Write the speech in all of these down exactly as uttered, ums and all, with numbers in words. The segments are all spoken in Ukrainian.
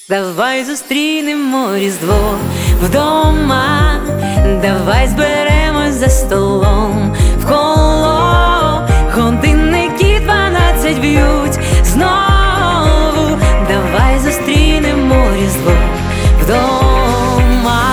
Давай зустрінемо Різдво вдома, давай зберемось за столом вколо, годинники дванадцять б'ють знову. Давай зустрінемо Різдво вдома.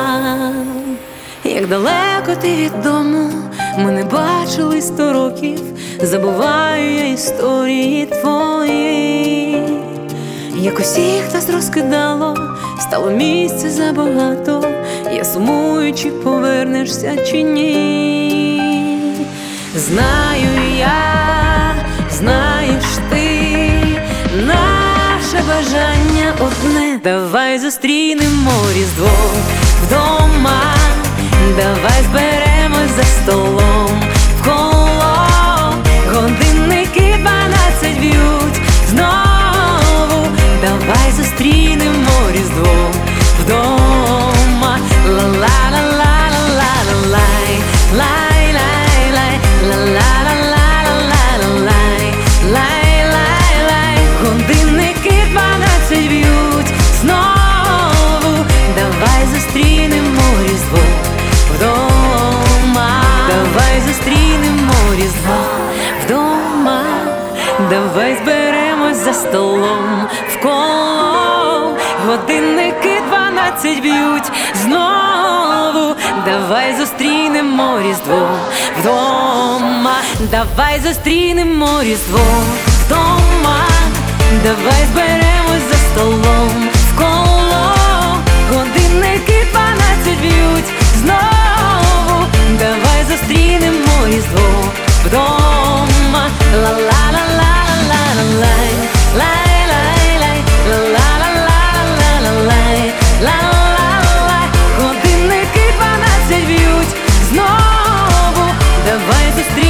Як далеко ти від дому, ми не бачили сто років, забуваю я історії твої. Як усіх нас розкидало, стало місця забагато. Я сумую, чи повернешся, чи ні. Знаю я, знаєш ти, наше бажання одне. Давай зустрінемо Різдво вдома, давай зберемось за столом вколо, годинники дванадцять б'ють знову. Давай зустрінемо Різдво вдома. Ла-ла-ла-ла-ла-ла-лай, лай-лай-лай, ла-ла-ла-ла-ла-ла-лай, лай-лай-лай. Годинники дванадцять б'ють знову. Давай зустрінемо Різдво вдома. Давай зустрінемо Різдво вдома. Давай зберемось за столом вколо, годинники дванадцять б'ють знову. Давай зустрінемо Різдво вдома. Давай зустрінемо Різдво вдома. Давай зберемось за столом вколо, годинники дванадцять б'ють знову. Давай зустрінемо Різдво вдома. Ла-ла-ла-ла-ла-ла-лай, лай-лай-лай, ла-ла-ла-ла-ла-лай, ла-ла-ла. Годинники дванадцять б'ють знову. Давай зустрінемо